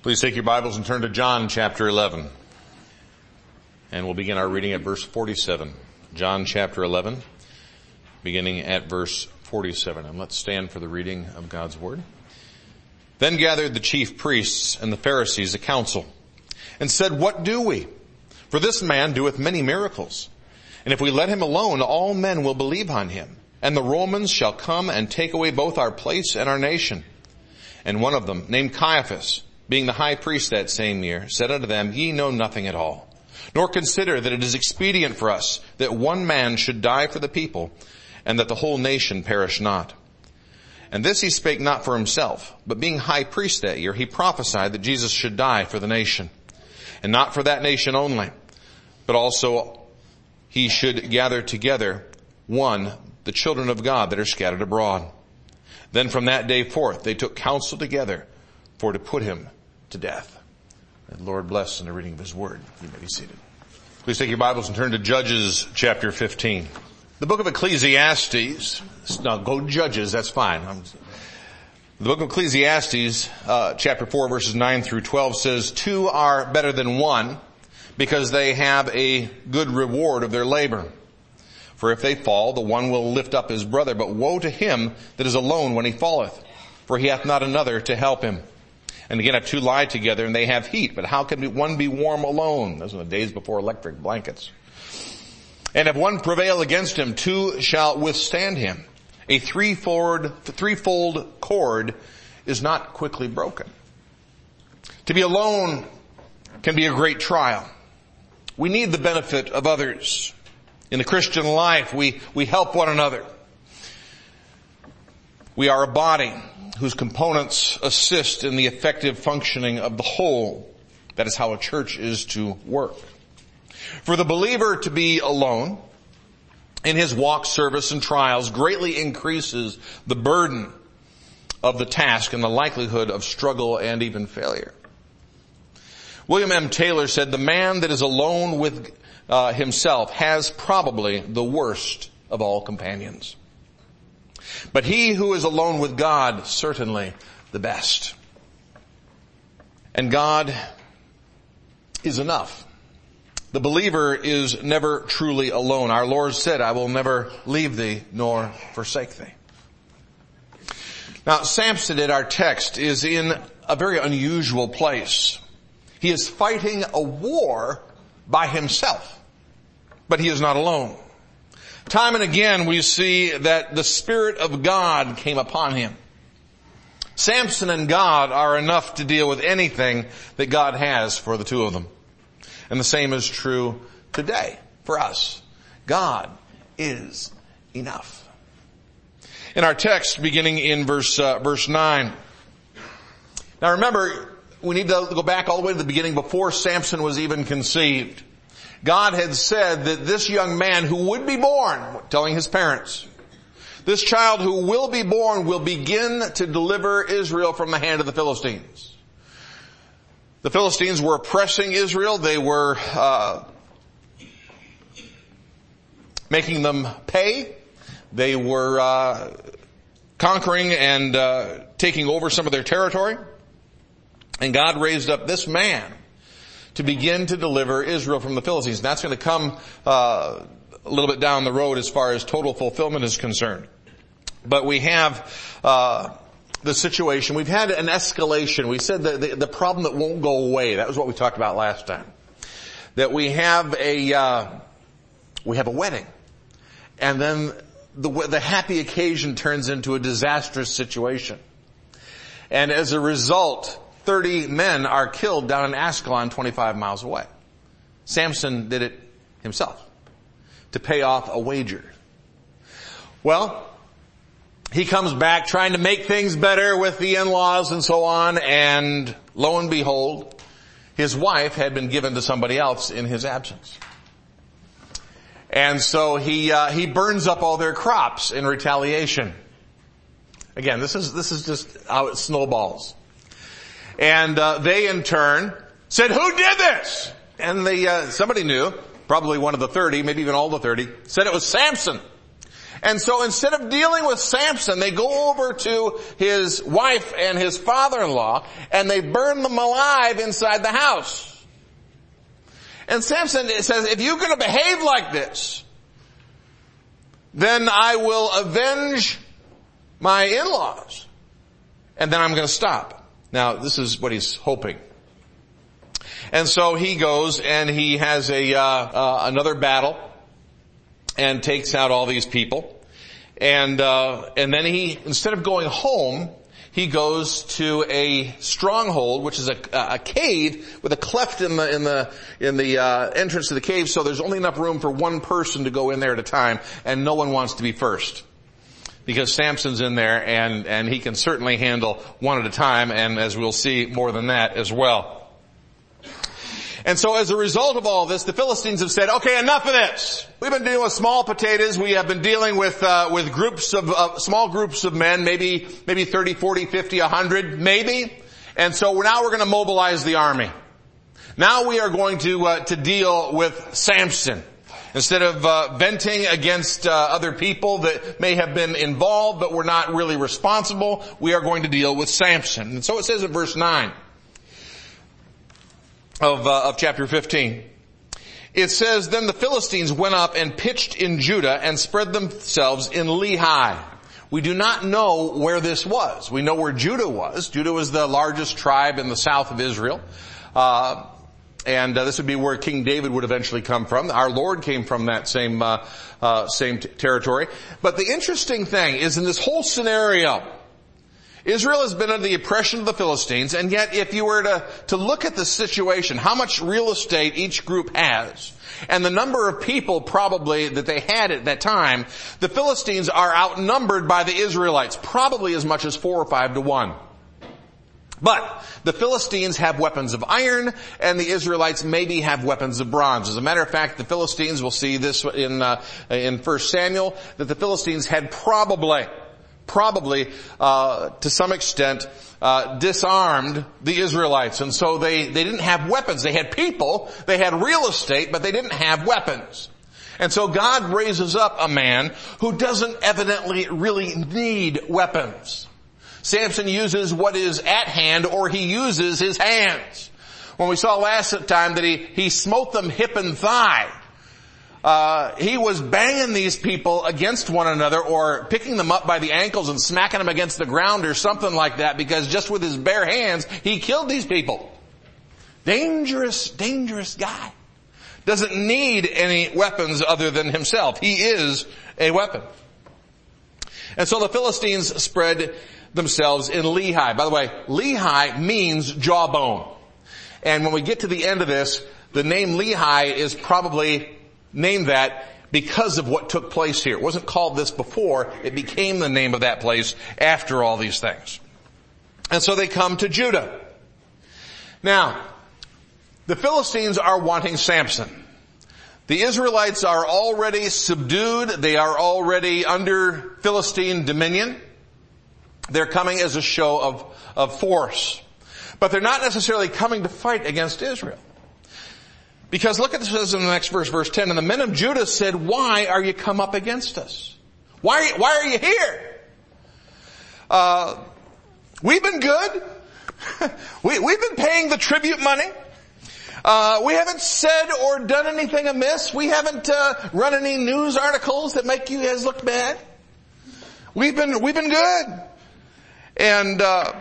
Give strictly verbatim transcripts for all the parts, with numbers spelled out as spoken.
Please take your Bibles and turn to John chapter eleven. And we'll begin our reading at verse forty-seven. John chapter eleven, beginning at verse forty-seven. And let's stand for the reading of God's word. Then gathered the chief priests and the Pharisees a council, and said, What do we? For this man doeth many miracles. And if we let him alone, all men will believe on him. And the Romans shall come and take away both our place and our nation. And one of them, named Caiaphas, being the high priest that same year, said unto them, Ye know nothing at all, nor consider that it is expedient for us that one man should die for the people, and that the whole nation perish not. And this he spake not for himself, but being high priest that year, he prophesied that Jesus should die for the nation, and not for that nation only, but also he should gather together, one, the children of God that are scattered abroad. Then from that day forth they took counsel together for to put him to death. And Lord bless in the reading of his word. You may be seated. Please take your Bibles and turn to Judges chapter fifteen. The book of Ecclesiastes, now go Judges, that's fine. I'm, the book of Ecclesiastes, uh, chapter four, verses nine through twelve says, Two are better than one, because they have a good reward of their labor. For if they fall, the one will lift up his brother, but woe to him that is alone when he falleth, for he hath not another to help him. And again, if two lie together and they have heat, but how can one be warm alone? Those are the days before electric blankets. And if one prevail against him, two shall withstand him. A threefold, threefold cord is not quickly broken. To be alone can be a great trial. We need the benefit of others. In the Christian life, we, we help one another. We are a body whose components assist in the effective functioning of the whole. That is how a church is to work. For the believer to be alone in his walk, service, and trials greatly increases the burden of the task and the likelihood of struggle and even failure. William M. Taylor said, The man that is alone with uh, himself has probably the worst of all companions. But he who is alone with God, certainly the best. And God is enough. The believer is never truly alone. Our Lord said, I will never leave thee nor forsake thee. Now, Samson in our text is in a very unusual place. He is fighting a war by himself, but he is not alone. Time and again we see that the Spirit of God came upon him. Samson and God are enough to deal with anything that God has for the two of them. And the same is true today for us. God is enough. In our text beginning in verse, uh, verse nine. Now remember, we need to go back all the way to the beginning before Samson was even conceived. God had said that this young man who would be born, telling his parents, this child who will be born will begin to deliver Israel from the hand of the Philistines. The Philistines were oppressing Israel. They were uh, making them pay. They were uh, conquering and uh, taking over some of their territory. And God raised up this man to begin to deliver Israel from the Philistines. And that's going to come uh, a little bit down the road as far as total fulfillment is concerned. But we have uh the situation. We've had an escalation. We said that the, the problem that won't go away. That was what we talked about last time. That we have a uh we have a wedding, and then the the happy occasion turns into a disastrous situation, and as a result, thirty men are killed down in Ascalon, twenty-five miles away. Samson did it himself to pay off a wager. Well, he comes back trying to make things better with the in-laws and so on, and lo and behold, his wife had been given to somebody else in his absence. And so he uh, he burns up all their crops in retaliation. Again, this is this is just how it snowballs. And uh, they in turn said, Who did this? And they uh, somebody knew, probably one of the thirty, maybe even all the thirty, said it was Samson. And so instead of dealing with Samson, they go over to his wife and his father-in-law, and they burn them alive inside the house. And Samson says, if you're going to behave like this, then I will avenge my in-laws. And then I'm going to stop. Now, this is what he's hoping. And so he goes and he has a uh, uh another battle and takes out all these people. And uh and then he, instead of going home, he goes to a stronghold, which is a, a cave with a cleft in the in the in the uh entrance to the cave, so there's only enough room for one person to go in there at a time, and no one wants to be first. Because Samson's in there, and, and he can certainly handle one at a time, and as we'll see, more than that as well. And so as a result of all this, the Philistines have said, okay, enough of this. We've been dealing with small potatoes. We have been dealing with, uh, with groups of, uh, small groups of men, maybe, maybe thirty, forty, fifty, one hundred, maybe. And so now we're going to mobilize the army. Now we are going to, uh, to deal with Samson. Instead of uh, venting against uh, other people that may have been involved but were not really responsible, we are going to deal with Samson. And so it says in verse nine of, uh, of chapter fifteen. It says, then the Philistines went up and pitched in Judah and spread themselves in Lehi. We do not know where this was. We know where Judah was. Judah was the largest tribe in the south of Israel. Uh, And uh, this would be where King David would eventually come from. Our Lord came from that same uh, uh same t- territory. But the interesting thing is, in this whole scenario, Israel has been under the oppression of the Philistines, and yet if you were to, to look at the situation, how much real estate each group has, and the number of people probably that they had at that time, the Philistines are outnumbered by the Israelites, probably as much as four or five to one. But the Philistines have weapons of iron, and the Israelites maybe have weapons of bronze. As a matter of fact, the Philistines, we'll see this in uh, in First Samuel, that the Philistines had probably, probably uh to some extent uh disarmed the Israelites, and so they they didn't have weapons. They had people, they had real estate, but they didn't have weapons. And so God raises up a man who doesn't evidently really need weapons. Samson uses what is at hand, or he uses his hands. When we saw last time that he, he smote them hip and thigh, uh, he was banging these people against one another, or picking them up by the ankles and smacking them against the ground or something like that, because just with his bare hands, he killed these people. Dangerous, dangerous guy. Doesn't need any weapons other than himself. He is a weapon. And so the Philistines spread themselves in Lehi. By the way, Lehi means jawbone. And when we get to the end of this, the name Lehi is probably named that because of what took place here. It wasn't called this before. It became the name of that place after all these things. And so they come to Judah. Now, the Philistines are wanting Samson. The Israelites are already subdued. They are already under Philistine dominion. They're coming as a show of, of force. But they're not necessarily coming to fight against Israel. Because look at this in the next verse, verse ten. And the men of Judah said, why are you come up against us? Why, why are you here? Uh, we've been good. we, we've been paying the tribute money. Uh, we haven't said or done anything amiss. We haven't uh, run any news articles that make you guys look bad. We've been, we've been good. And, uh,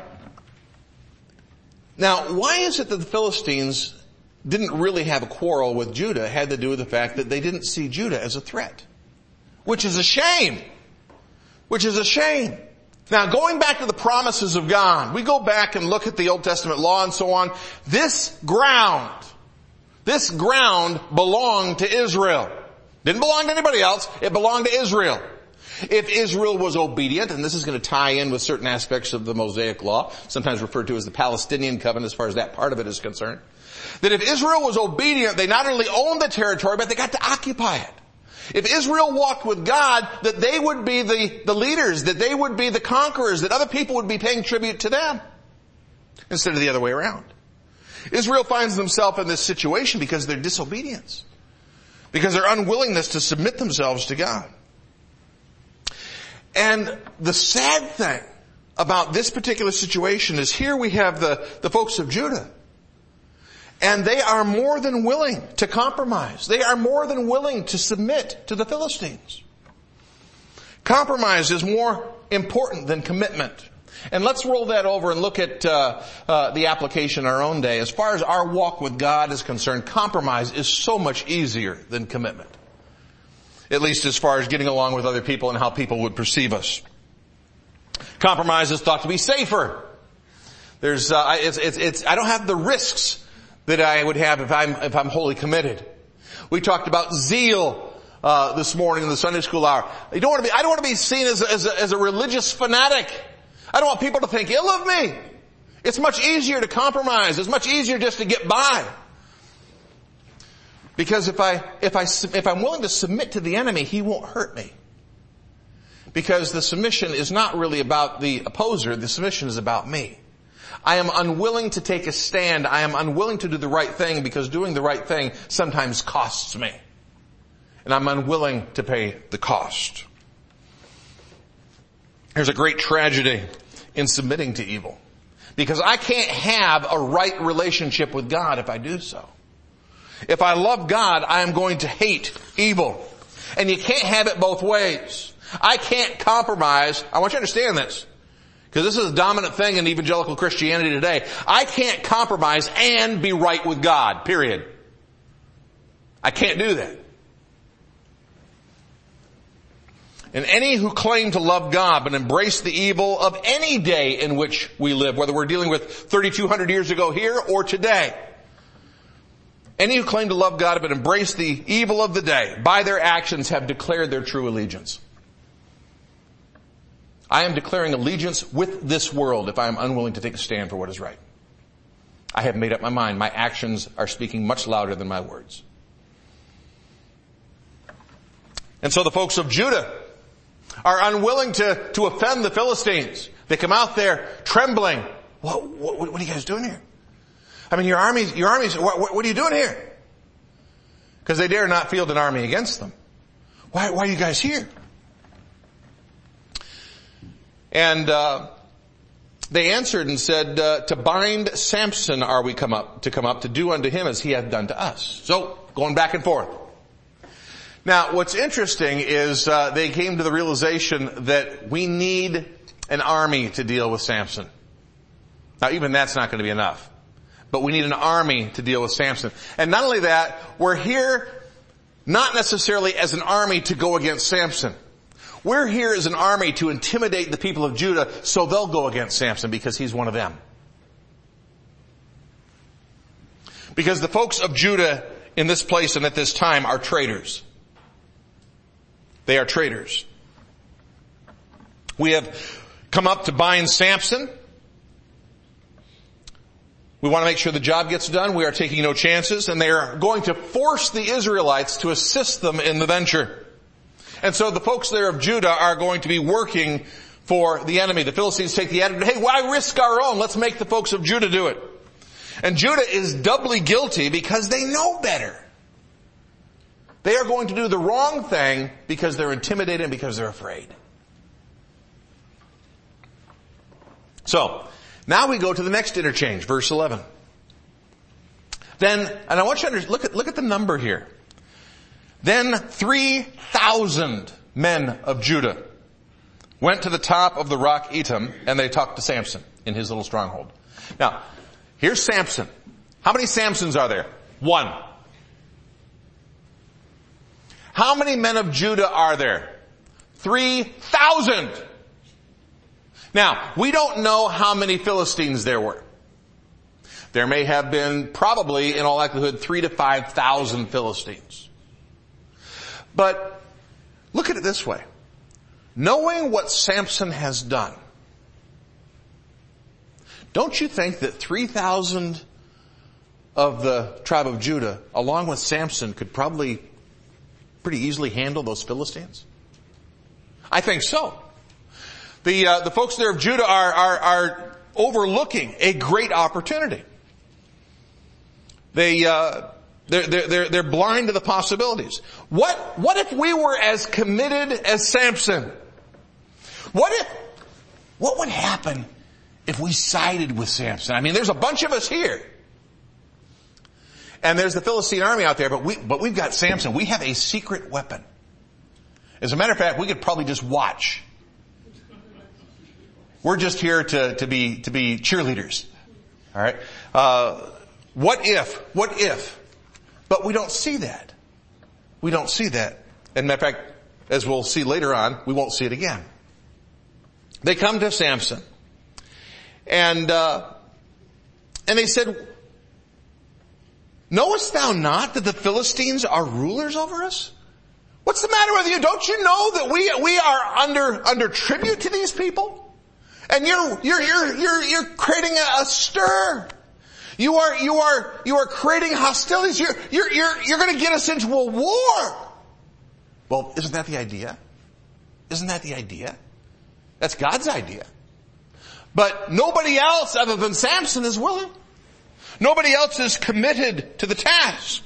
now, why is it that the Philistines didn't really have a quarrel with Judah? It had to do with the fact that they didn't see Judah as a threat. Which is a shame. Which is a shame. Now, going back to the promises of God, we go back and look at the Old Testament law and so on. This ground, this ground belonged to Israel. Didn't belong to anybody else. It belonged to Israel. If Israel was obedient, and this is going to tie in with certain aspects of the Mosaic Law, sometimes referred to as the Palestinian covenant as far as that part of it is concerned, that if Israel was obedient, they not only owned the territory, but they got to occupy it. If Israel walked with God, that they would be the, the leaders, that they would be the conquerors, that other people would be paying tribute to them, instead of the other way around. Israel finds themselves in this situation because of their disobedience, because of their unwillingness to submit themselves to God. And the sad thing about this particular situation is here we have the, the folks of Judah. And they are more than willing to compromise. They are more than willing to submit to the Philistines. Compromise is more important than commitment. And let's roll that over and look at uh, uh, the application in our own day. As far as our walk with God is concerned, compromise is so much easier than commitment. At least as far as getting along with other people and how people would perceive us. Compromise is thought to be safer. There's, uh, it's, it's, it's, I don't have the risks that I would have if I'm, if I'm wholly committed. We talked about zeal, uh, this morning in the Sunday school hour. You don't want to be, I don't want to be seen as a, as a, as a religious fanatic. I don't want people to think ill of me. It's much easier to compromise. It's much easier just to get by. Because if I, if I, if I'm willing to submit to the enemy, he won't hurt me. Because the submission is not really about the opposer, the submission is about me. I am unwilling to take a stand. I am unwilling to do the right thing because doing the right thing sometimes costs me. And I'm unwilling to pay the cost. There's a great tragedy in submitting to evil. Because I can't have a right relationship with God if I do so. If I love God, I am going to hate evil. And you can't have it both ways. I can't compromise. I want you to understand this. Because this is a dominant thing in evangelical Christianity today. I can't compromise and be right with God, period. I can't do that. And any who claim to love God but embrace the evil of any day in which we live, whether we're dealing with thirty-two hundred years ago here or today, any who claim to love God but embrace the evil of the day, by their actions have declared their true allegiance. I am declaring allegiance with this world if I am unwilling to take a stand for what is right. I have made up my mind. My actions are speaking much louder than my words. And so the folks of Judah are unwilling to, to offend the Philistines. They come out there trembling. What, what, what are you guys doing here? I mean, your armies, your armies, what, what, what are you doing here? Because they dare not field an army against them. Why, why are you guys here? And uh they answered and said, uh, to bind Samson are we come up, to come up to do unto him as he hath done to us. So, going back and forth. Now, what's interesting is uh they came to the realization that we need an army to deal with Samson. Now, even that's not going to be enough. But we need an army to deal with Samson. And not only that, we're here not necessarily as an army to go against Samson. We're here as an army to intimidate the people of Judah so they'll go against Samson because he's one of them. Because the folks of Judah in this place and at this time are traitors. They are traitors. We have come up to bind Samson. We want to make sure the job gets done. We are taking no chances, and they are going to force the Israelites to assist them in the venture. And so the folks there of Judah are going to be working for the enemy. The Philistines take the attitude, hey, why risk our own? Let's make the folks of Judah do it. And Judah is doubly guilty because they know better. They are going to do the wrong thing because they're intimidated and because they're afraid. So, now we go to the next interchange, verse eleven. Then, and I want you to look at, look at the number here. Then three thousand men of Judah went to the top of the rock Etam, and they talked to Samson in his little stronghold. Now, here's Samson. How many Samsons are there? One. How many men of Judah are there? Three thousand. Now, we don't know how many Philistines there were. There may have been probably, in all likelihood, three to five thousand Philistines. But look at it this way. Knowing what Samson has done, don't you think that three thousand of the tribe of Judah, along with Samson, could probably pretty easily handle those Philistines? I think so. The uh, the folks there of Judah are, are are overlooking a great opportunity. They uh they're they're they're blind to the possibilities. What what if we were as committed as Samson? What if, what would happen if we sided with Samson? I mean, there's a bunch of us here. And there's the Philistine army out there, but we, but we've got Samson. We have a secret weapon. As a matter of fact, we could probably just watch. We're just here to, to be, to be cheerleaders. Alright? Uh, what if, what if? But we don't see that. We don't see that. And matter of fact, as we'll see later on, we won't see it again. They come to Samson. And, uh, and they said, knowest thou not that the Philistines are rulers over us? What's the matter with you? Don't you know that we, we are under, under tribute to these people? And you're, you're, you're, you're, you're creating a, a stir. You are, you are, you are creating hostilities. You're, you're, you're, you're gonna get us into a war. Well, isn't that the idea? Isn't that the idea? That's God's idea. But nobody else other than Samson is willing. Nobody else is committed to the task.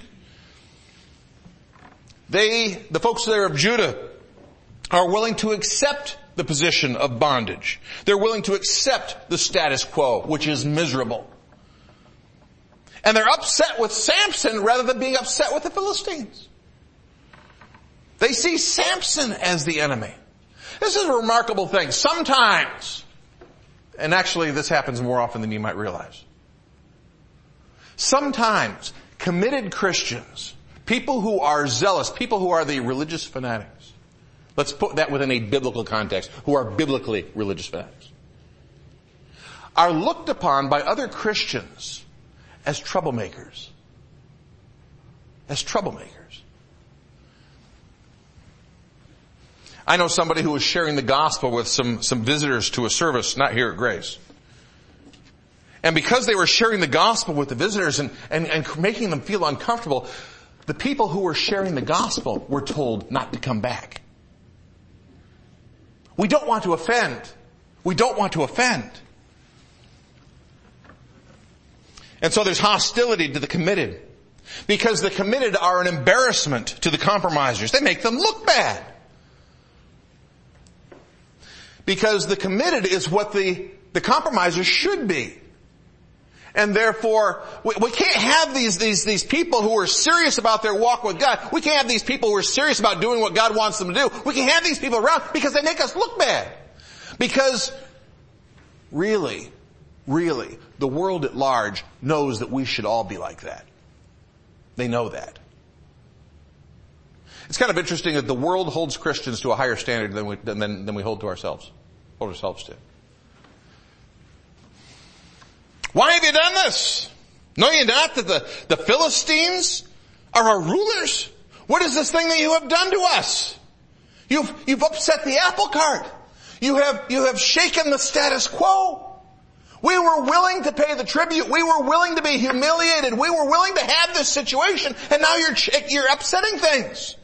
They, the folks there of Judah, are willing to accept the position of bondage. They're willing to accept the status quo, which is miserable. And they're upset with Samson rather than being upset with the Philistines. They see Samson as the enemy. This is a remarkable thing. Sometimes, and actually this happens more often than you might realize. Sometimes committed Christians, people who are zealous, people who are the religious fanatics, let's put that within a biblical context, who are biblically religious fanatics, are looked upon by other Christians as troublemakers. As troublemakers. I know somebody who was sharing the gospel with some, some visitors to a service, not here at Grace. And because they were sharing the gospel with the visitors and, and, and making them feel uncomfortable, the people who were sharing the gospel were told not to come back. We don't want to offend. We don't want to offend. And so there's hostility to the committed. Because the committed are an embarrassment to the compromisers. They make them look bad. Because the committed is what the, the compromisers should be. And therefore, we, we can't have these, these, these people who are serious about their walk with God. We can't have these people who are serious about doing what God wants them to do. We can have these people around because they make us look bad. Because really, really, the world at large knows that we should all be like that. They know that. It's kind of interesting that the world holds Christians to a higher standard than we, than, than we hold to ourselves, hold ourselves to. Why have you done this? Know ye not that the, the Philistines are our rulers? What is this thing that you have done to us? You've, you've upset the apple cart. You have, you have shaken the status quo. We were willing to pay the tribute. We were willing to be humiliated. We were willing to have this situation, and now you're, you're upsetting things.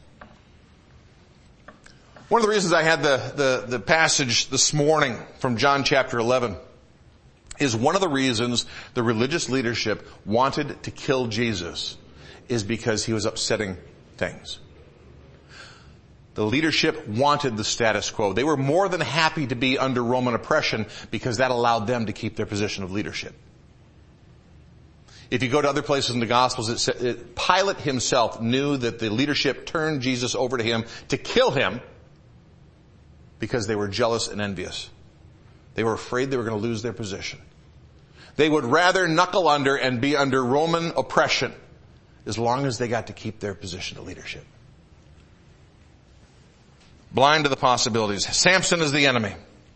One of the reasons I had the, the, the passage this morning from John chapter eleven is one of the reasons the religious leadership wanted to kill Jesus is because he was upsetting things. The leadership wanted the status quo. They were more than happy to be under Roman oppression because that allowed them to keep their position of leadership. If you go to other places in the Gospels, it said, it, Pilate himself knew that the leadership turned Jesus over to him to kill him because they were jealous and envious. They were afraid they were going to lose their position. They would rather knuckle under and be under Roman oppression as long as they got to keep their position of leadership. Blind to the possibilities. Samson is the enemy.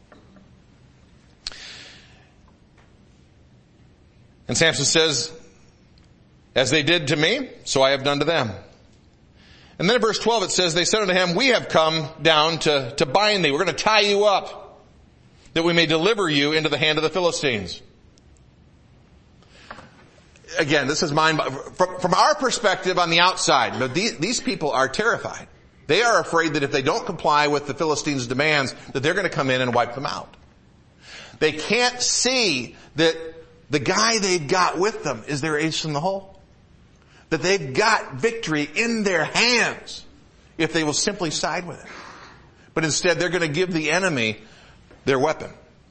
And Samson says, as they did to me, so I have done to them. And then in verse twelve it says, they said unto him, we have come down to, to bind thee. We're going to tie you up, that we may deliver you into the hand of the Philistines. Again, this is mind, from, from our perspective on the outside, these, these people are terrified. They are afraid that if they don't comply with the Philistines' demands, that they're going to come in and wipe them out. They can't see that the guy they've got with them is their ace in the hole. That they've got victory in their hands if they will simply side with it. But instead they're going to give the enemy their weapon.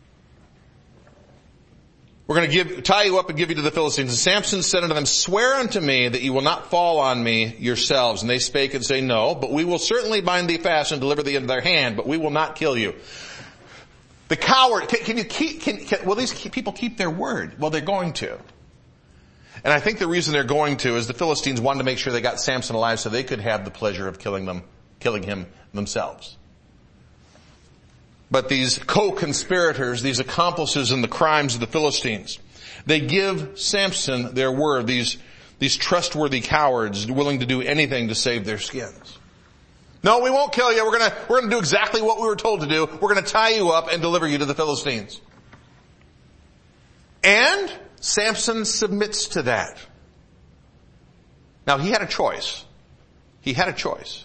We're going to give, tie you up and give you to the Philistines. And Samson said unto them, swear unto me that you will not fall on me yourselves. And they spake and say, no, but we will certainly bind thee fast and deliver thee into their hand, but we will not kill you. The coward, can, can you keep, can, can, will these people keep their word? Well, they're going to. And I think the reason they're going to is the Philistines wanted to make sure they got Samson alive so they could have the pleasure of killing them, killing him themselves. But these co-conspirators, these accomplices in the crimes of the Philistines, they give Samson their word, these, these trustworthy cowards willing to do anything to save their skins. No, we won't kill you. We're gonna, we're gonna do exactly what we were told to do. We're gonna tie you up and deliver you to the Philistines. And Samson submits to that. Now he had a choice. He had a choice.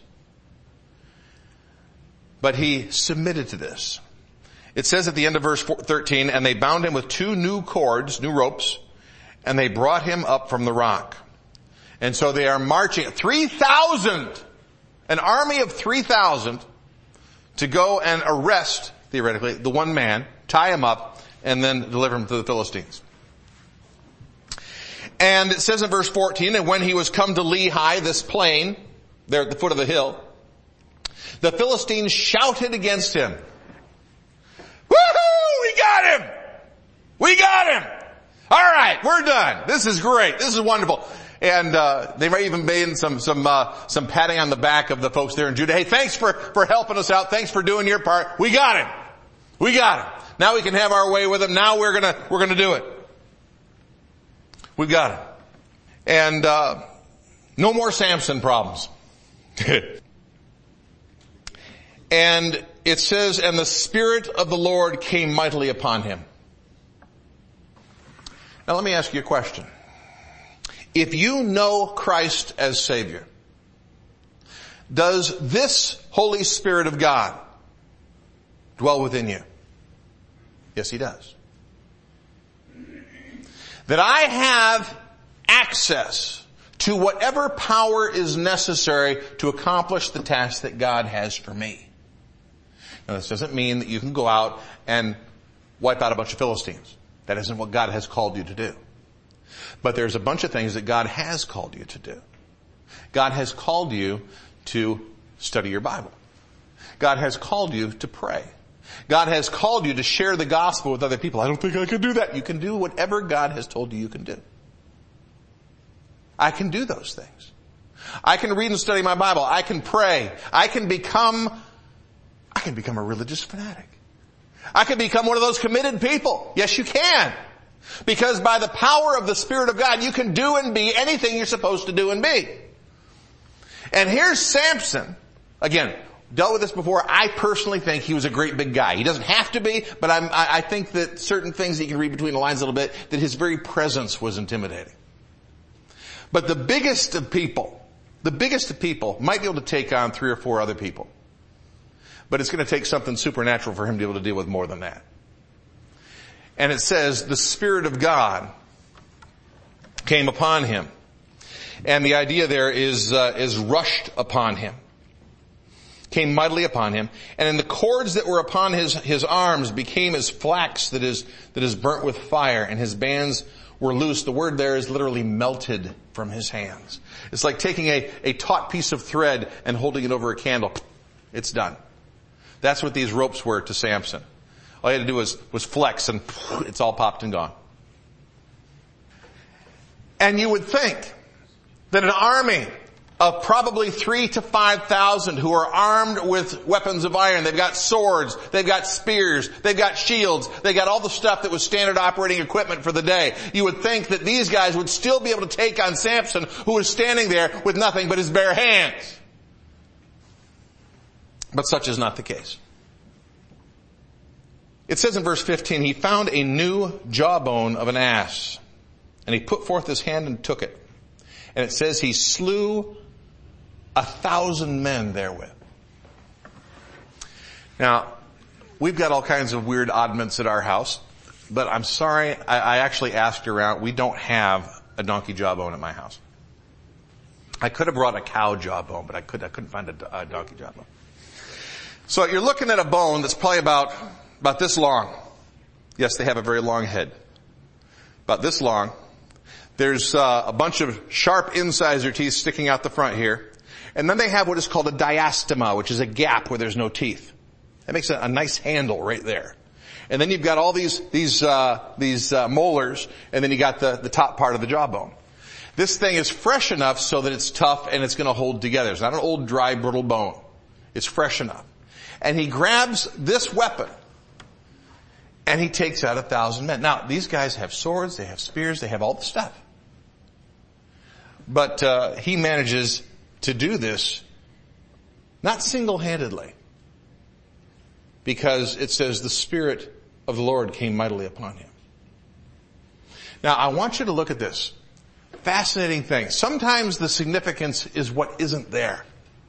But he submitted to this. It says at the end of verse thirteen, and they bound him with two new cords, new ropes, and they brought him up from the rock. And so they are marching, three thousand, an army of three thousand, to go and arrest, theoretically, the one man, tie him up, and then deliver him to the Philistines. And it says in verse fourteen, and when he was come to Lehi, this plain, there at the foot of the hill, the Philistines shouted against him. Woohoo! We got him! We got him! Alright, we're done. This is great. This is wonderful. And, uh, they might even made some, some, uh, some patting on the back of the folks there in Judah. Hey, thanks for, for helping us out. Thanks for doing your part. We got him. We got him. Now we can have our way with him. Now we're gonna, we're gonna do it. We've got him. And, uh, no more Samson problems. And it says, and the Spirit of the Lord came mightily upon him. Now let me ask you a question. If you know Christ as Savior, does this Holy Spirit of God dwell within you? Yes, He does. That I have access to whatever power is necessary to accomplish the task that God has for me. Now, this doesn't mean that you can go out and wipe out a bunch of Philistines. That isn't what God has called you to do. But there's a bunch of things that God has called you to do. God has called you to study your Bible. God has called you to pray. God has called you to share the gospel with other people. I don't think I can do that. You can do whatever God has told you you can do. I can do those things. I can read and study my Bible. I can pray. I can become I can become a religious fanatic. I can become one of those committed people. Yes, you can. Because by the power of the Spirit of God, you can do and be anything you're supposed to do and be. And here's Samson. Again, dealt with this before. I personally think he was a great big guy. He doesn't have to be, but I'm, I, I think that certain things that you can read between the lines a little bit, that his very presence was intimidating. But the biggest of people, the biggest of people might be able to take on three or four other people. But it's going to take something supernatural for him to be able to deal with more than that. And it says, the Spirit of God came upon him. And the idea there is, uh, is rushed upon him. Came mightily upon him. And in the cords that were upon his, his arms became as flax that is, that is burnt with fire, and his bands were loose. The word there is literally melted from his hands. It's like taking a, a taut piece of thread and holding it over a candle. It's done. That's what these ropes were to Samson. All he had to do was, was flex and it's all popped and gone. And you would think that an army of probably three to five thousand who are armed with weapons of iron, they've got swords, they've got spears, they've got shields, they've got all the stuff that was standard operating equipment for the day. You would think that these guys would still be able to take on Samson, who was standing there with nothing but his bare hands. But such is not the case. It says in verse fifteen, he found a new jawbone of an ass, and he put forth his hand and took it. And it says he slew a thousand men therewith. Now, we've got all kinds of weird oddments at our house, but I'm sorry, I, I actually asked around. We don't have a donkey jawbone at my house. I could have brought a cow jawbone, but I, could, I couldn't find a, a donkey jawbone. So you're looking at a bone that's probably about about this long. Yes, they have a very long head. About this long. There's uh, a bunch of sharp incisor teeth sticking out the front here. And then they have what is called a diastema, which is a gap where there's no teeth. That makes a, a nice handle right there. And then you've got all these, these, uh, these, uh, molars, and then you got the, the top part of the jawbone. This thing is fresh enough so that it's tough and it's gonna hold together. It's not an old, dry, brittle bone. It's fresh enough. And he grabs this weapon, and he takes out a thousand men. Now, these guys have swords, they have spears, they have all the stuff. But, uh, he manages to do this, not single-handedly, because it says the Spirit of the Lord came mightily upon him. Now, I want you to look at this. Fascinating thing. Sometimes the significance is what isn't there.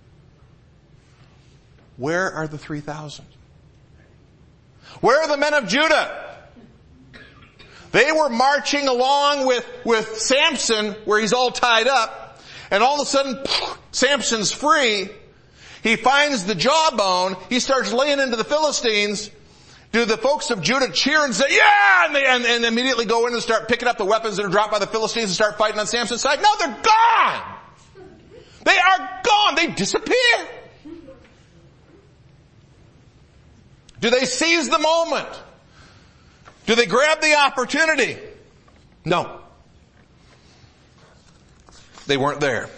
Where are the three thousand? Where are the men of Judah? They were marching along with, with Samson, where he's all tied up, and all of a sudden, Samson's free. He finds the jawbone. He starts laying into the Philistines. Do the folks of Judah cheer and say, yeah! And, they, and, and immediately go in and start picking up the weapons that are dropped by the Philistines and start fighting on Samson's side? No, they're gone! They are gone! They disappear! Do they seize the moment? Do they grab the opportunity? No. They weren't there.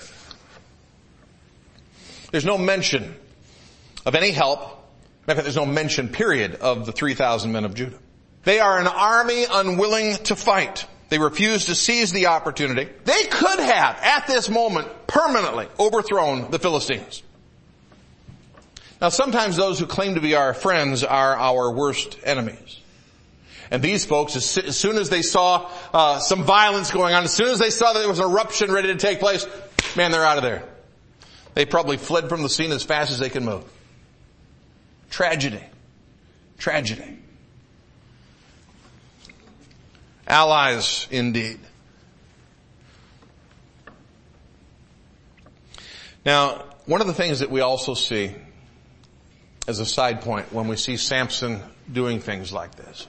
There's no mention of any help. In fact, there's no mention, period, of the three thousand men of Judah. They are an army unwilling to fight. They refuse to seize the opportunity. They could have, at this moment, permanently overthrown the Philistines. Now, sometimes those who claim to be our friends are our worst enemies. And these folks, as soon as they saw uh, some violence going on, as soon as they saw that there was an eruption ready to take place, man, they're out of there. They probably fled from the scene as fast as they could move. Tragedy. Tragedy. Allies, indeed. Now, one of the things that we also see as a side point when we see Samson doing things like this.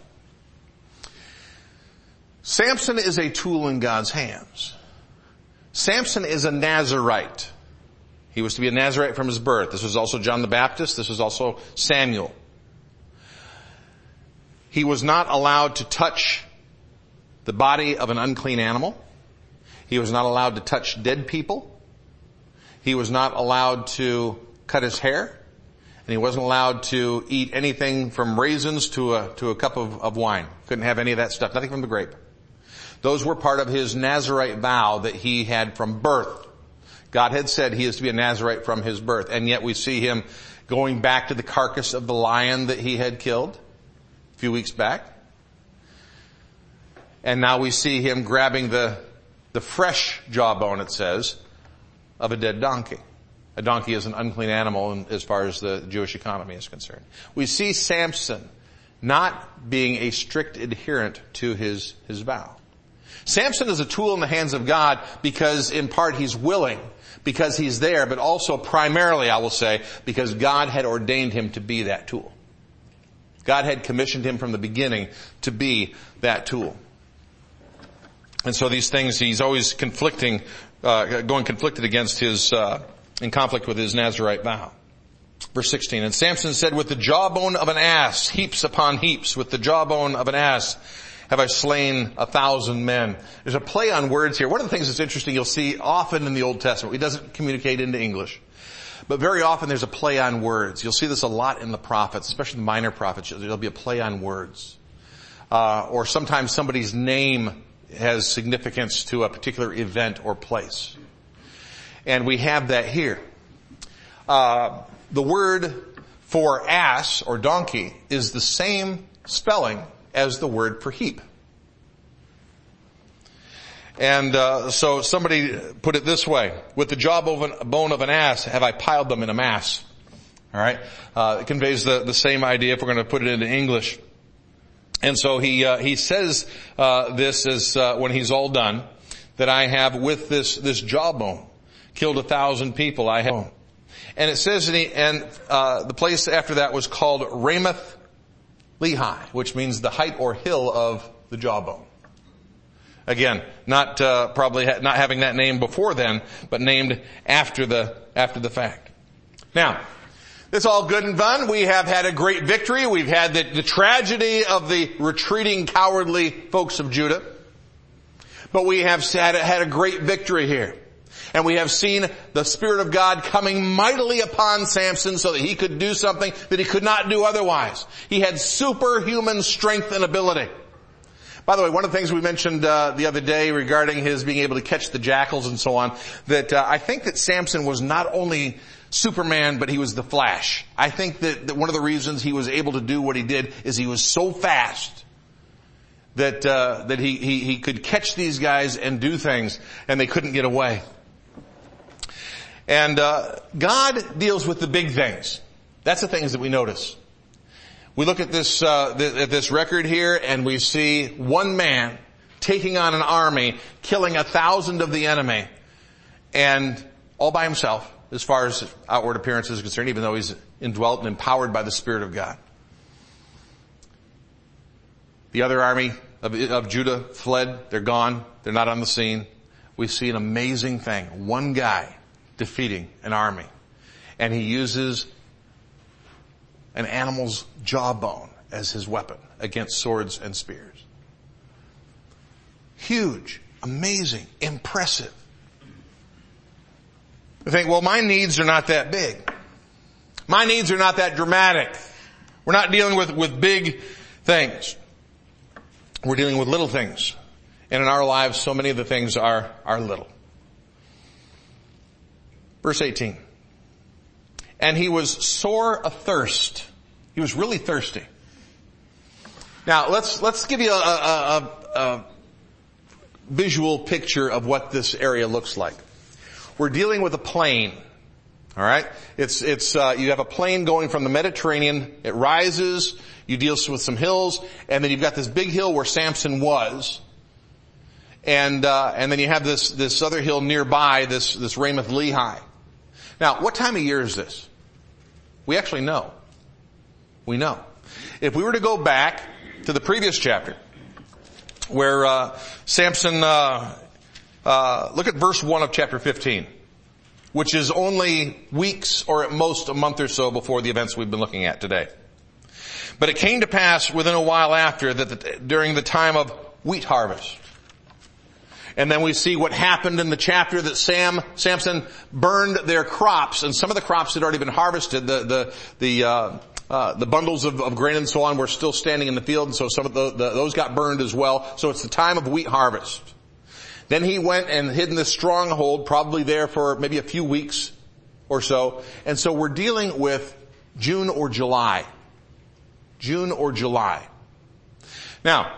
Samson is a tool in God's hands. Samson is a Nazirite. He was to be a Nazirite from his birth. This was also John the Baptist. This was also Samuel. He was not allowed to touch the body of an unclean animal. He was not allowed to touch dead people. He was not allowed to cut his hair. And he wasn't allowed to eat anything from raisins to a, to a cup of, of wine. Couldn't have any of that stuff. Nothing from the grape. Those were part of his Nazirite vow that he had from birth. God had said he is to be a Nazirite from his birth. And yet we see him going back to the carcass of the lion that he had killed a few weeks back. And now we see him grabbing the, the fresh jawbone, it says, of a dead donkey. A donkey is an unclean animal as far as the Jewish economy is concerned. We see Samson not being a strict adherent to his, his vow. Samson is a tool in the hands of God because in part he's willing, because he's there, but also primarily, I will say, because God had ordained him to be that tool. God had commissioned him from the beginning to be that tool. And so these things, he's always conflicting, uh, going conflicted against his, uh, in conflict with his Nazirite vow. Verse sixteen, and Samson said, with the jawbone of an ass, heaps upon heaps, with the jawbone of an ass, have I slain a thousand men. There's a play on words here. One of the things that's interesting you'll see often in the Old Testament, it doesn't communicate into English, but very often there's a play on words. You'll see this a lot in the prophets, especially the minor prophets. There'll be a play on words. Uh, or sometimes somebody's name has significance to a particular event or place. And we have that here. Uh, the word for ass or donkey is the same spelling as the word for heap. And uh, so somebody put it this way: with the jawbone of an ass have I piled them in a mass. All right, uh, it conveys the, the same idea if we're going to put it into English. And so he uh, he says uh, this is uh, when he's all done, that I have with this this jawbone killed a thousand people. I have, and it says, and, he, and uh, the place after that was called Ramoth Lehi, which means the height or hill of the jawbone. Again, not uh, probably ha- not having that name before then, but named after the after the fact. Now, it's all good and fun. We have had a great victory. We've had the, the tragedy of the retreating, cowardly folks of Judah. But we have had, had a great victory here. And we have seen the Spirit of God coming mightily upon Samson so that he could do something that he could not do otherwise. He had superhuman strength and ability. By the way, one of the things we mentioned uh, the other day regarding his being able to catch the jackals and so on, that uh, I think that Samson was not only Superman, but he was the Flash. I think that, that one of the reasons he was able to do what he did is he was so fast that uh, that he, he he could catch these guys and do things, and they couldn't get away. And uh God deals with the big things. That's the things that we notice. We look at this uh th- at this record here, and we see one man taking on an army, killing a thousand of the enemy, and all by himself, as far as outward appearance is concerned, even though he's indwelt and empowered by the Spirit of God. The other army of, of Judah fled. They're gone. They're not on the scene. We see an amazing thing. One guy defeating an army. And he uses an animal's jawbone as his weapon against swords and spears. Huge, amazing, impressive. I think, well, my needs are not that big. My needs are not that dramatic. We're not dealing with, with big things. We're dealing with little things. And in our lives, so many of the things are, are little. Verse eighteen. And he was sore athirst. He was really thirsty. Now, let's, let's give you a, a, a, a visual picture of what this area looks like. We're dealing with a plain. All right? It's, it's, uh, you have a plain going from the Mediterranean. It rises. You deal with some hills. And then you've got this big hill where Samson was. And, uh, and then you have this, this other hill nearby, this, this Ramoth Lehi. Now, what time of year is this? We actually know. We know. If we were to go back to the previous chapter, where, uh, Samson, uh, uh, look at verse one of chapter fifteen. Which is only weeks or at most a month or so before the events we've been looking at today. But it came to pass within a while after that the, during the time of wheat harvest. And then we see what happened in the chapter that Sam, Samson burned their crops, and some of the crops had already been harvested. The, the, the, uh, uh, the bundles of, of grain and so on were still standing in the field, and so some of the, the, those got burned as well. So it's the time of wheat harvest. Then he went and hid in this stronghold, probably there for maybe a few weeks or so. And so we're dealing with June or July. June or July. Now,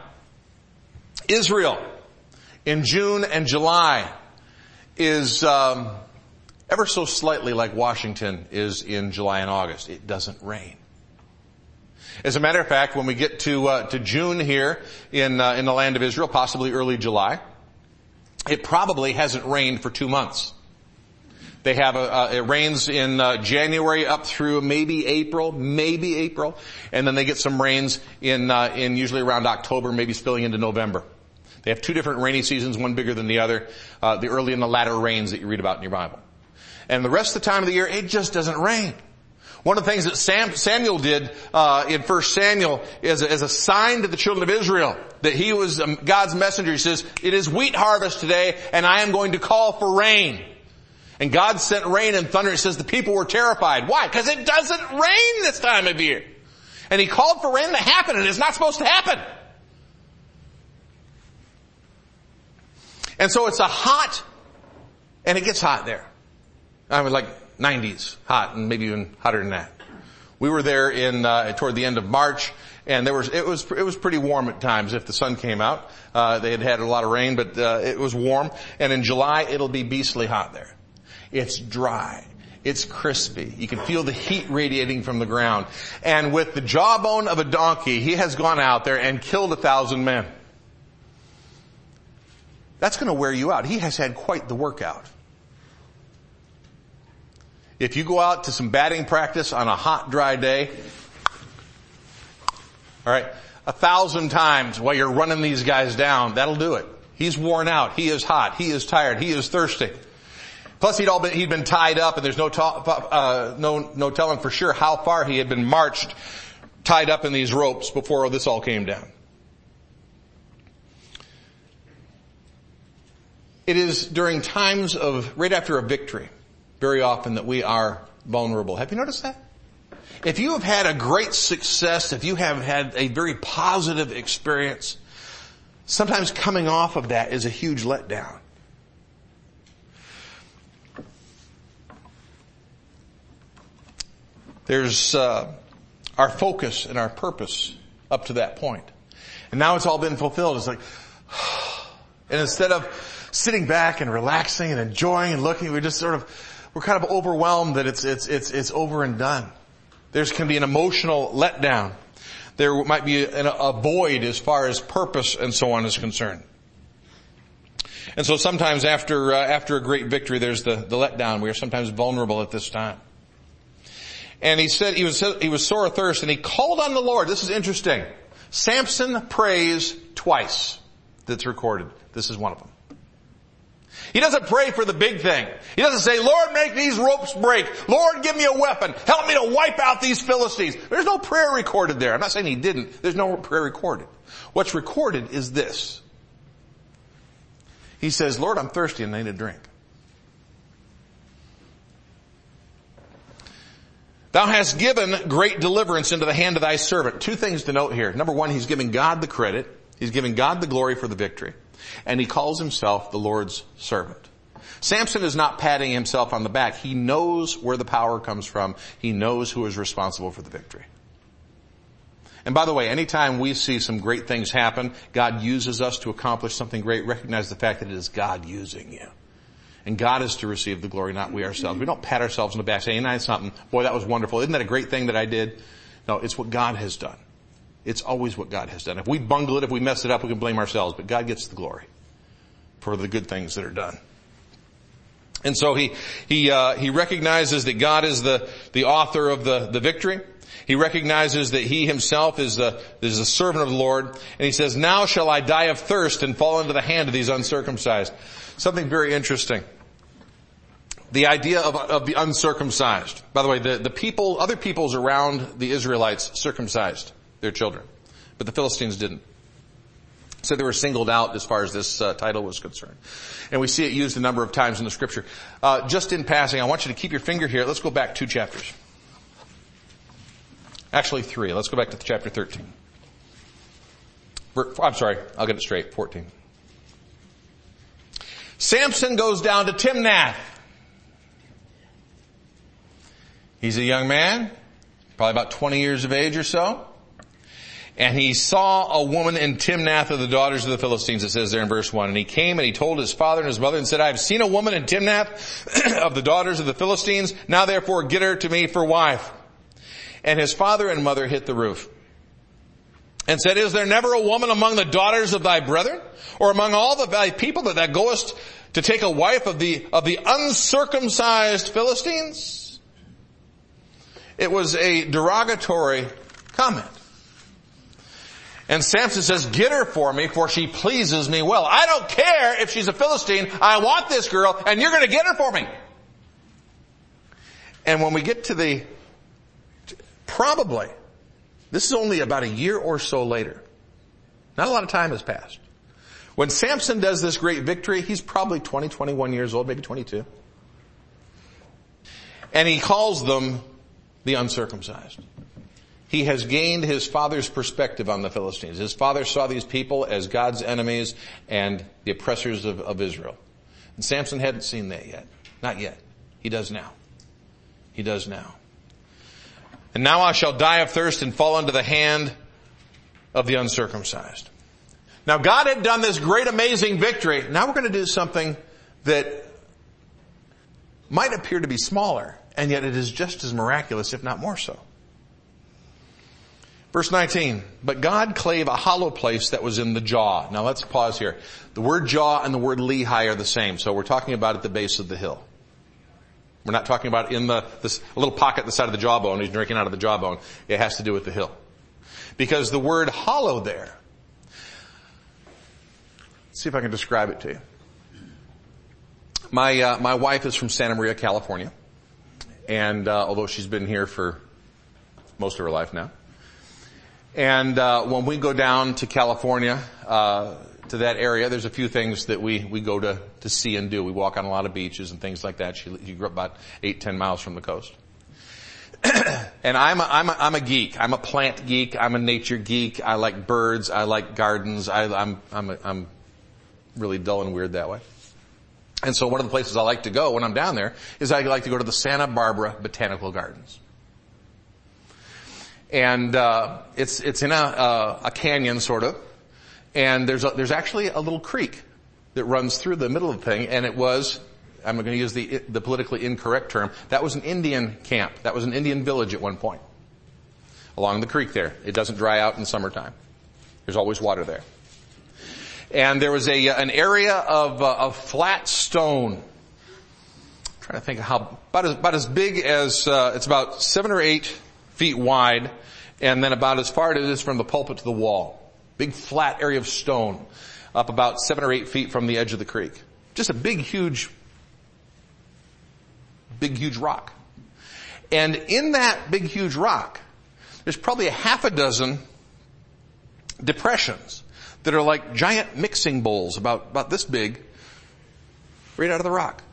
Israel in June and July is um, ever so slightly like Washington is in July and August. It doesn't rain. As a matter of fact, when we get to uh, to June here in uh, in the land of Israel, possibly early July, it probably hasn't rained for two months. They have a, uh, it rains in uh, January up through maybe April, maybe April, and then they get some rains in uh, in usually around October, maybe spilling into November. They have two different rainy seasons, one bigger than the other, uh, the early and the latter rains that you read about in your Bible. And the rest of the time of the year, it just doesn't rain. One of the things that Sam, Samuel did uh in First Samuel is as a sign to the children of Israel that he was um, God's messenger. He says, "It is wheat harvest today, and I am going to call for rain." And God sent rain and thunder. He says the people were terrified. Why? Because it doesn't rain this time of year. And he called for rain to happen, and it's not supposed to happen. And so it's a hot, and it gets hot there. I mean, like nineties hot, and maybe even hotter than that. We were there in uh, toward the end of March, and there was it was it was pretty warm at times if the sun came out. Uh, they had had a lot of rain, but uh, it was warm. And in July, it'll be beastly hot there. It's dry. It's crispy. You can feel the heat radiating from the ground. And with the jawbone of a donkey, he has gone out there and killed a thousand men. That's going to wear you out. He has had quite the workout. If you go out to some batting practice on a hot, dry day, All right. A thousand times while you're running these guys down, that'll do it. He's worn out. He is hot. He is tired. He is thirsty. Plus he'd all been, he'd been tied up, and there's no, ta- uh, no, no telling for sure how far he had been marched, tied up in these ropes before this all came down. It is during times of, right after a victory, very often that we are vulnerable. Have you noticed that? If you have had a great success, if you have had a very positive experience, sometimes coming off of that is a huge letdown. There's uh, our focus and our purpose up to that point. And now it's all been fulfilled. It's like, and instead of sitting back and relaxing and enjoying and looking, we just sort of, we're kind of overwhelmed that it's, it's, it's, it's over and done. There can be an emotional letdown. There might be a, a void as far as purpose and so on is concerned. And so sometimes after, uh, after a great victory, there's the, the letdown. We are sometimes vulnerable at this time. And he said he was, he was sore athirst, and he called on the Lord. This is interesting. Samson prays twice. That's recorded. This is one of them. He doesn't pray for the big thing. He doesn't say, Lord, make these ropes break. Lord, give me a weapon. Help me to wipe out these Philistines. There's no prayer recorded there. I'm not saying he didn't. There's no prayer recorded. What's recorded is this. He says, Lord, I'm thirsty and I need a drink. Thou hast given great deliverance into the hand of thy servant. Two things to note here. Number one, he's giving God the credit. He's giving God the glory for the victory. And he calls himself the Lord's servant. Samson is not patting himself on the back. He knows where the power comes from. He knows who is responsible for the victory. And by the way, anytime we see some great things happen, God uses us to accomplish something great, recognize the fact that it is God using you. And God is to receive the glory, not we ourselves. We don't pat ourselves on the back saying, ain't that something? Boy, that was wonderful. Isn't that a great thing that I did? No, it's what God has done. It's always what God has done. If we bungle it, if we mess it up, we can blame ourselves. But God gets the glory for the good things that are done. And so he, he, uh, he recognizes that God is the, the author of the, the victory. He recognizes that he himself is the, is the servant of the Lord. And he says, now shall I die of thirst and fall into the hand of these uncircumcised. Something very interesting. The idea of, of the uncircumcised. By the way, the, the people, other peoples around the Israelites circumcised their children. But the Philistines didn't. So they were singled out as far as this uh, title was concerned. And we see it used a number of times in the scripture. Uh, just in passing, I want you to keep your finger here. Let's go back two chapters. Actually three. Let's go back to chapter thirteen. I'm sorry, I'll get it straight. fourteen. Samson goes down to Timnath. He's a young man, probably about twenty years of age or so. And he saw a woman in Timnath of the daughters of the Philistines, it says there in verse one. And he came and he told his father and his mother and said, I have seen a woman in Timnath of the daughters of the Philistines. Now therefore get her to me for wife. And his father and mother hit the roof and said, is there never a woman among the daughters of thy brethren, or among all the thy people that thou goest to take a wife of the, of the uncircumcised Philistines? It was a derogatory comment. And Samson says, get her for me, for she pleases me well. I don't care if she's a Philistine. I want this girl, and you're going to get her for me. And when we get to the, probably, this is only about a year or so later. Not a lot of time has passed. When Samson does this great victory, he's probably twenty, twenty-one years old, maybe twenty-two. And he calls them the uncircumcised. He has gained his father's perspective on the Philistines. His father saw these people as God's enemies and the oppressors of, of Israel. And Samson hadn't seen that yet. Not yet. He does now. He does now. And now I shall die of thirst and fall into the hand of the uncircumcised. Now God had done this great amazing victory. Now we're going to do something that might appear to be smaller, and yet it is just as miraculous, if not more so. Verse nineteen, but God clave a hollow place that was in the jaw. Now let's pause here. The word jaw and the word Lehi are the same. So we're talking about at the base of the hill. We're not talking about in the, this little pocket at the side of the jawbone. He's drinking out of the jawbone. It has to do with the hill. Because the word hollow there, let's see if I can describe it to you. My, uh, my wife is from Santa Maria, California. And, uh, although she's been here for most of her life now. And, uh, when we go down to California, uh, to that area, there's a few things that we, we go to, to see and do. We walk on a lot of beaches and things like that. She, she grew up about eight, ten miles from the coast. And I'm a, I'm a, I'm a geek. I'm a plant geek. I'm a nature geek. I like birds. I like gardens. I, I'm, I'm, a, I'm really dull and weird that way. And so one of the places I like to go when I'm down there is I like to go to the Santa Barbara Botanical Gardens. And, uh, it's, it's in a, uh, a canyon sort of. And there's a, there's actually a little creek that runs through the middle of the thing, and it was, I'm going to use the, the politically incorrect term, that was an Indian camp. That was an Indian village at one point. Along the creek there. It doesn't dry out in summertime. There's always water there. And there was a, an area of, uh, of flat stone. I'm trying to think of how, about as, about as big as, uh, it's about seven or eight feet wide, and then about as far as it is from the pulpit to the wall. Big flat area of stone, up about seven or eight feet from the edge of the creek. Just a big, huge, big, huge rock. And in that big, huge rock, there's probably a half a dozen depressions that are like giant mixing bowls about, about this big, right out of the rock.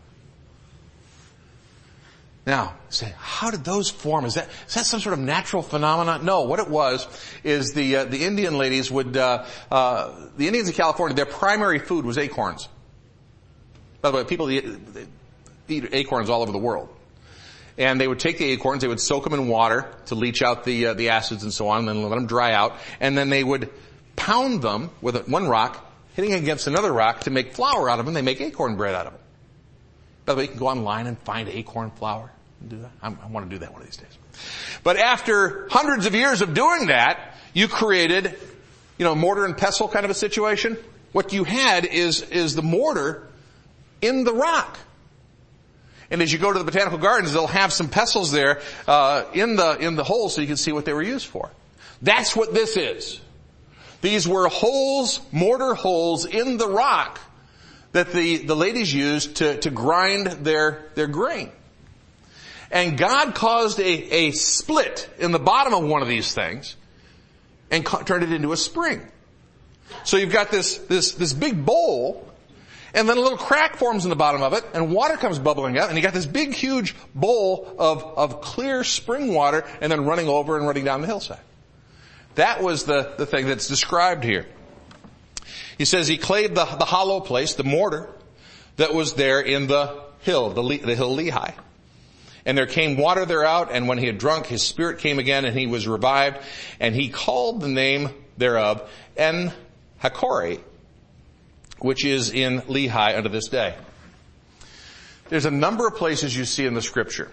Now, say, how did those form? Is that, is that some sort of natural phenomenon? No, what it was is the, uh, the Indian ladies would, uh, uh, the Indians in California, their primary food was acorns. By the way, people eat, eat acorns all over the world. And they would take the acorns, they would soak them in water to leach out the, uh, the acids and so on, and then let them dry out. And then they would pound them with one rock, hitting against another rock to make flour out of them. They make acorn bread out of it. By the way, you can go online and find acorn flour and do that. I'm, I want to do that one of these days. But after hundreds of years of doing that, you created, you know, mortar and pestle kind of a situation. What you had is, is the mortar in the rock. And as you go to the botanical gardens, they'll have some pestles there, uh, in the, in the holes so you can see what they were used for. That's what this is. These were holes, mortar holes in the rock that the, the ladies used to, to grind their, their grain. And God caused a, a split in the bottom of one of these things and ca- turned it into a spring. So you've got this, this, this big bowl, and then a little crack forms in the bottom of it, and water comes bubbling out, and you got this big, huge bowl of, of clear spring water, and then running over and running down the hillside. That was the, the thing that's described here. He says he clave the, the hollow place, the mortar, that was there in the hill, the, the hill Lehi. And there came water thereout, and when he had drunk, his spirit came again, and he was revived, and he called the name thereof En Hakkore, which is in Lehi unto this day. There's a number of places you see in the scripture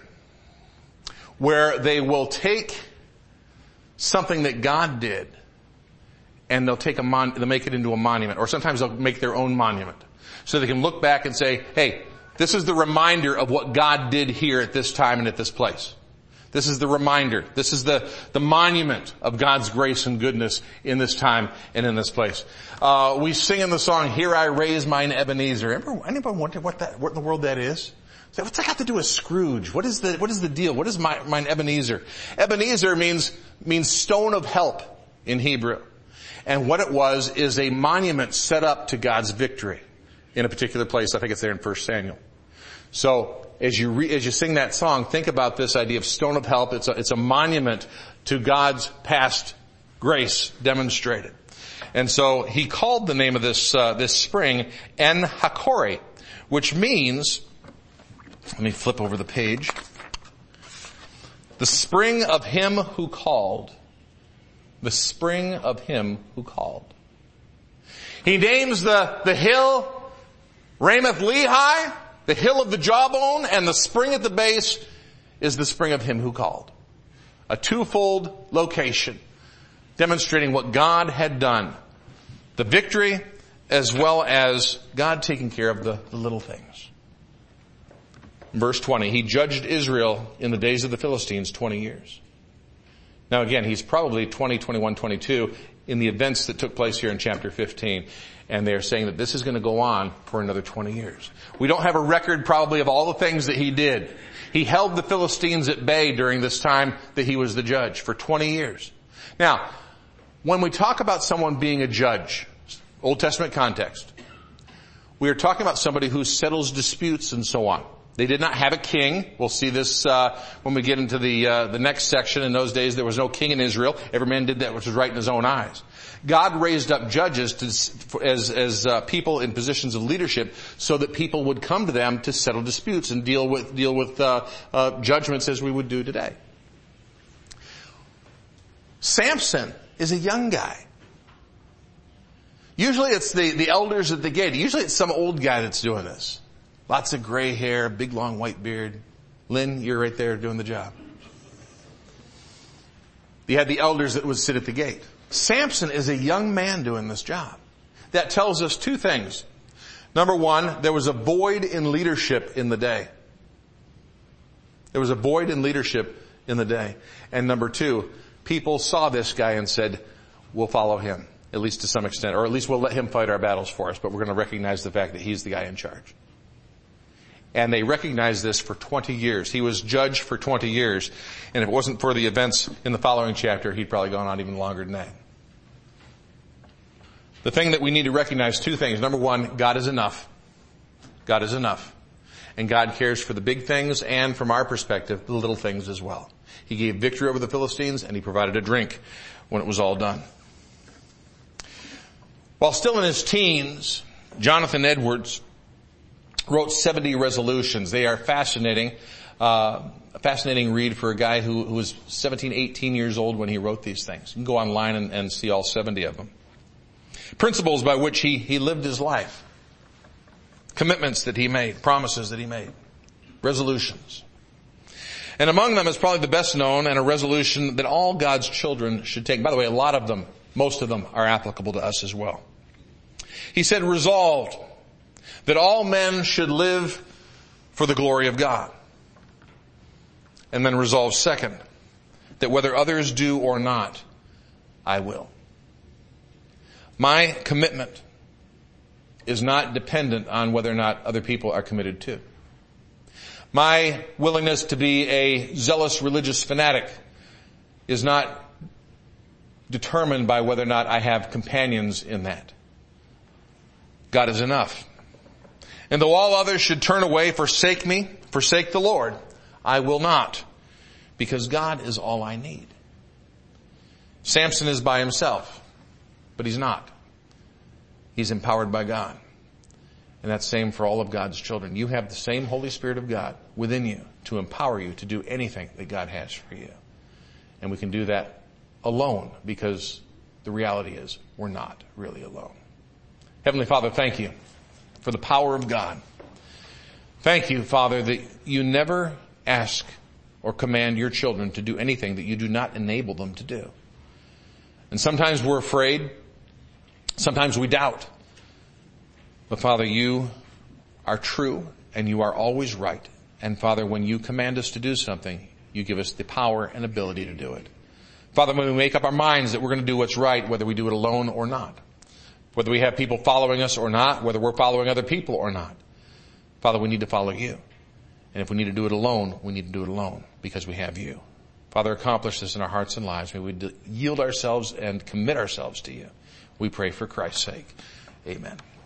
where they will take something that God did, and they'll take a mon- they'll make it into a monument, or sometimes they'll make their own monument, so they can look back and say, "Hey, this is the reminder of what God did here at this time and at this place. This is the reminder. This is the the monument of God's grace and goodness in this time and in this place." Uh, we sing in the song, "Here I raise mine Ebenezer." Remember, anybody wonder what that what in the world that is? So what's that got to do with Scrooge? What is the, what is the deal? What is my, mine Ebenezer? Ebenezer means, means stone of help in Hebrew. And what it was is a monument set up to God's victory in a particular place. I think it's there in First Samuel. So as you re, as you sing that song, think about this idea of stone of help. It's a, it's a monument to God's past grace demonstrated. And so he called the name of this, uh, this spring En Hakkore, which means, let me flip over the page. The spring of him who called. The spring of him who called. He names the, the hill Ramoth Lehi, the hill of the jawbone, and the spring at the base is the spring of him who called. A twofold location demonstrating what God had done. The victory as well as God taking care of the, the little things. Verse twenty, he judged Israel in the days of the Philistines twenty years. Now again, he's probably twenty, twenty-one, twenty-two in the events that took place here in chapter fifteen. And they're saying that this is going to go on for another twenty years. We don't have a record probably of all the things that he did. He held the Philistines at bay during this time that he was the judge for twenty years. Now, when we talk about someone being a judge, Old Testament context, we are talking about somebody who settles disputes and so on. They did not have a king. We'll see this uh when we get into the uh the next section. In those days, there was no king in Israel. Every man did that which was right in his own eyes. God raised up judges to, as as uh, people in positions of leadership, so that people would come to them to settle disputes and deal with deal with uh, uh judgments as we would do today. Samson is a young guy. Usually, it's the the elders at the gate. Usually, it's some old guy that's doing this. Lots of gray hair, big long white beard. Lynn, you're right there doing the job. You had the elders that would sit at the gate. Samson is a young man doing this job. That tells us two things. Number one, there was a void in leadership in the day. There was a void in leadership in the day. And number two, people saw this guy and said, we'll follow him, at least to some extent, or at least we'll let him fight our battles for us, but we're going to recognize the fact that he's the guy in charge. And they recognized this for twenty years. He was judge for twenty years. And if it wasn't for the events in the following chapter, he'd probably gone on even longer than that. The thing that we need to recognize, two things. Number one, God is enough. God is enough. And God cares for the big things and, from our perspective, the little things as well. He gave victory over the Philistines and he provided a drink when it was all done. While still in his teens, Jonathan Edwards wrote seventy resolutions. They are fascinating, uh, a fascinating read for a guy who, who was seventeen, eighteen years old when he wrote these things. You can go online and, and see all seventy of them. Principles by which he, he lived his life. Commitments that he made, promises that he made, resolutions. And among them is probably the best known and a resolution that all God's children should take. By the way, a lot of them, most of them are applicable to us as well. He said, resolved that all men should live for the glory of God. And then resolve second, that whether others do or not, I will. My commitment is not dependent on whether or not other people are committed to. My willingness to be a zealous religious fanatic is not determined by whether or not I have companions in that. God is enough. And though all others should turn away, forsake me, forsake the Lord, I will not, because God is all I need. Samson is by himself, but he's not. He's empowered by God. And that's the same for all of God's children. You have the same Holy Spirit of God within you to empower you to do anything that God has for you. And we can do that alone, because the reality is we're not really alone. Heavenly Father, thank you for the power of God. Thank you, Father, that you never ask or command your children to do anything that you do not enable them to do. And sometimes we're afraid. Sometimes we doubt. But Father, you are true and you are always right. And Father, when you command us to do something, you give us the power and ability to do it. Father, when we make up our minds that we're going to do what's right, whether we do it alone or not, whether we have people following us or not, whether we're following other people or not, Father, we need to follow you. And if we need to do it alone, we need to do it alone because we have you. Father, accomplish this in our hearts and lives. May we yield ourselves and commit ourselves to you. We pray for Christ's sake. Amen.